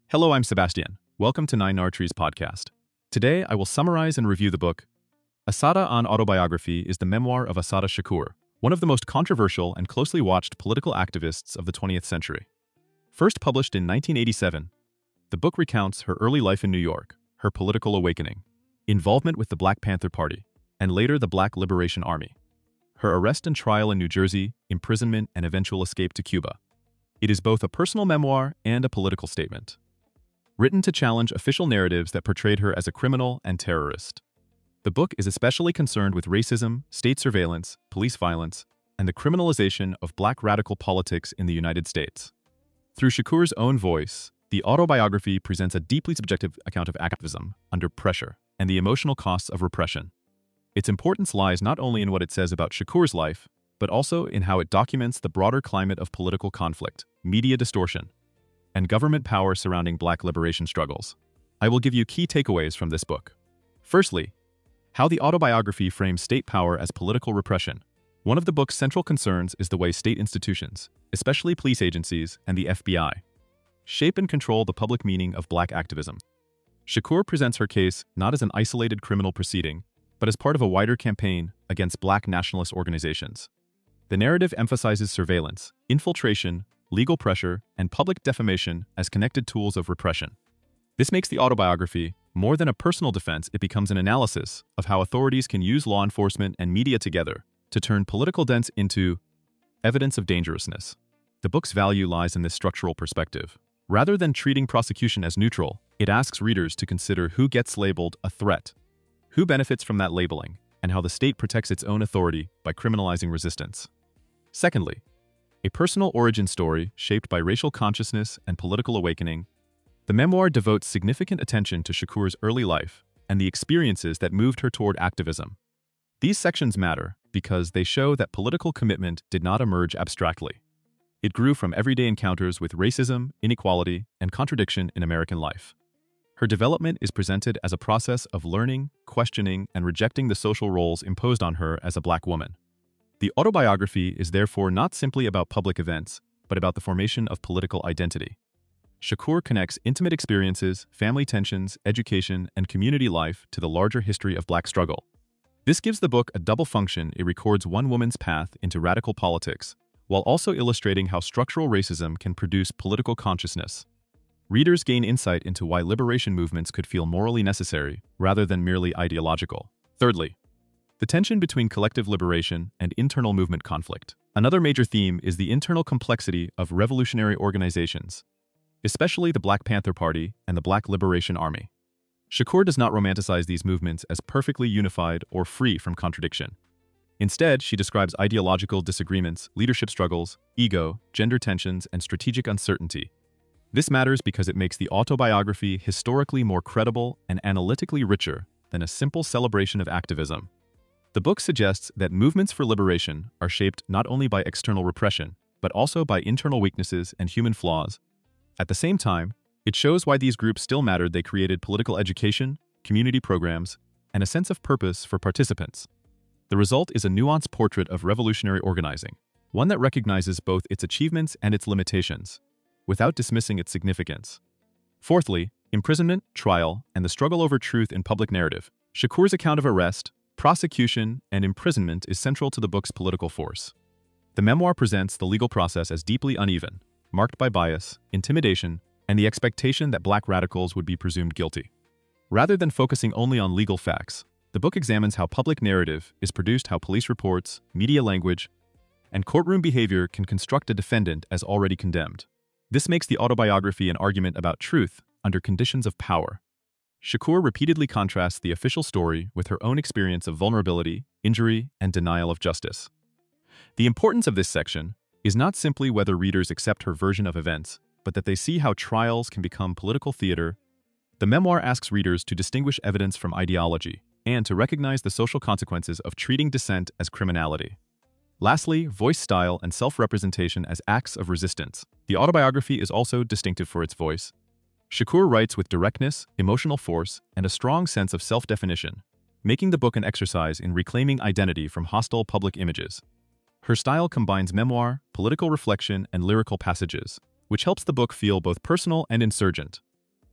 Hello, I'm Sebastian. Welcome to Nine Arteries podcast. Today, I will summarize and review the book. Assata on Autobiography is the memoir of Assata Shakur, one of the most controversial and closely watched political activists of the 20th century. First published in 1987, the book recounts her early life in New York, her political awakening, involvement with the Black Panther Party, and later the Black Liberation Army, her arrest and trial in New Jersey, imprisonment, and eventual escape to Cuba. It is both a personal memoir and a political statement, written to challenge official narratives that portrayed her as a criminal and terrorist. The book is especially concerned with racism, state surveillance, police violence, and the criminalization of Black radical politics in the United States. Through Shakur's own voice, the autobiography presents a deeply subjective account of activism under pressure and the emotional costs of repression. Its importance lies not only in what it says about Shakur's life, but also in how it documents the broader climate of political conflict, media distortion, and government power surrounding Black liberation struggles. I will give you key takeaways from this book. Firstly, how the autobiography frames state power as political repression. One of the book's central concerns is the way state institutions, especially police agencies and the FBI, shape and control the public meaning of Black activism. Shakur presents her case not as an isolated criminal proceeding, but as part of a wider campaign against Black nationalist organizations. The narrative emphasizes surveillance, infiltration, legal pressure, and public defamation as connected tools of repression. This makes the autobiography more than a personal defense. It becomes an analysis of how authorities can use law enforcement and media together to turn political dents into evidence of dangerousness. The book's value lies in this structural perspective. Rather than treating prosecution as neutral, it asks readers to consider who gets labeled a threat, who benefits from that labeling, and how the state protects its own authority by criminalizing resistance. Secondly, a personal origin story shaped by racial consciousness and political awakening, the memoir devotes significant attention to Shakur's early life and the experiences that moved her toward activism. These sections matter because they show that political commitment did not emerge abstractly. It grew from everyday encounters with racism, inequality, and contradiction in American life. Her development is presented as a process of learning, questioning, and rejecting the social roles imposed on her as a Black woman. The autobiography is therefore not simply about public events, but about the formation of political identity. Shakur connects intimate experiences, family tensions, education, and community life to the larger history of Black struggle. This gives the book a double function. It records one woman's path into radical politics, while also illustrating how structural racism can produce political consciousness. Readers gain insight into why liberation movements could feel morally necessary rather than merely ideological. Thirdly, the tension between collective liberation and internal movement conflict. Another major theme is the internal complexity of revolutionary organizations, especially the Black Panther Party and the Black Liberation Army. Shakur does not romanticize these movements as perfectly unified or free from contradiction. Instead, she describes ideological disagreements, leadership struggles, ego, gender tensions, and strategic uncertainty. This matters because it makes the autobiography historically more credible and analytically richer than a simple celebration of activism. The book suggests that movements for liberation are shaped not only by external repression, but also by internal weaknesses and human flaws. At the same time, it shows why these groups still mattered. They created political education, community programs, and a sense of purpose for participants. The result is a nuanced portrait of revolutionary organizing, one that recognizes both its achievements and its limitations, without dismissing its significance. Fourthly, imprisonment, trial, and the struggle over truth in public narrative. Shakur's account of arrest, prosecution, and imprisonment is central to the book's political force. The memoir presents the legal process as deeply uneven, marked by bias, intimidation, and the expectation that Black radicals would be presumed guilty. Rather than focusing only on legal facts, the book examines how public narrative is produced, how police reports, media language, and courtroom behavior can construct a defendant as already condemned. This makes the autobiography an argument about truth under conditions of power. Shakur repeatedly contrasts the official story with her own experience of vulnerability, injury, and denial of justice. The importance of this section is not simply whether readers accept her version of events, but that they see how trials can become political theater. The memoir asks readers to distinguish evidence from ideology and to recognize the social consequences of treating dissent as criminality. Lastly, voice style and self-representation as acts of resistance. The autobiography is also distinctive for its voice. Shakur writes with directness, emotional force, and a strong sense of self-definition, making the book an exercise in reclaiming identity from hostile public images. Her style combines memoir, political reflection, and lyrical passages, which helps the book feel both personal and insurgent.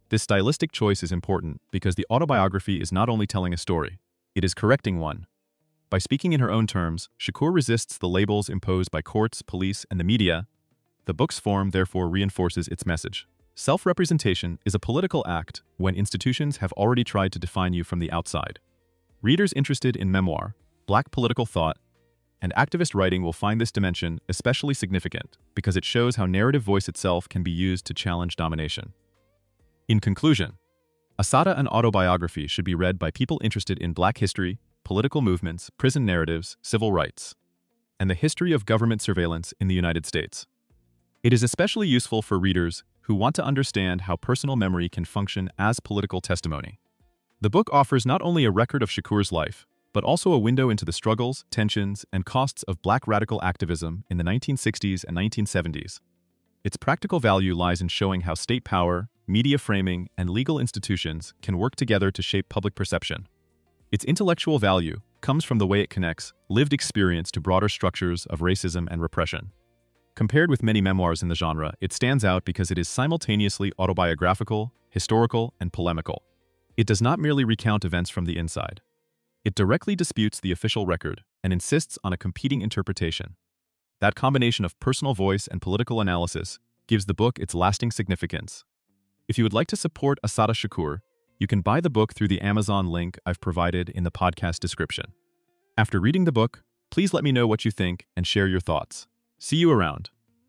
This stylistic choice is important because the autobiography is not only telling a story, it is correcting one. By speaking in her own terms, Shakur resists the labels imposed by courts, police, and the media. The book's form therefore reinforces its message. Self-representation is a political act when institutions have already tried to define you from the outside. Readers interested in memoir, Black political thought, and activist writing will find this dimension especially significant because it shows how narrative voice itself can be used to challenge domination. In conclusion, Assata, an autobiography, should be read by people interested in Black history, political movements, prison narratives, civil rights, and the history of government surveillance in the United States. It is especially useful for readers who want to understand how personal memory can function as political testimony. The book offers not only a record of Shakur's life, but also a window into the struggles, tensions, and costs of Black radical activism in the 1960s and 1970s. Its practical value lies in showing how state power, media framing, and legal institutions can work together to shape public perception. Its intellectual value comes from the way it connects lived experience to broader structures of racism and repression. Compared with many memoirs in the genre, it stands out because it is simultaneously autobiographical, historical, and polemical. It does not merely recount events from the inside. It directly disputes the official record and insists on a competing interpretation. That combination of personal voice and political analysis gives the book its lasting significance. If you would like to support Assata Shakur, you can buy the book through the Amazon link I've provided in the podcast description. After reading the book, please let me know what you think and share your thoughts. See you around.